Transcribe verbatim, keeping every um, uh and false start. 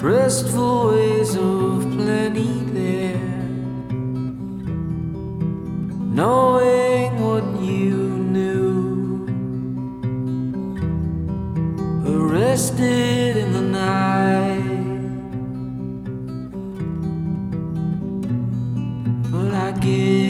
restful ways of plenty there, knowing what you knew, arrested in the night. But I give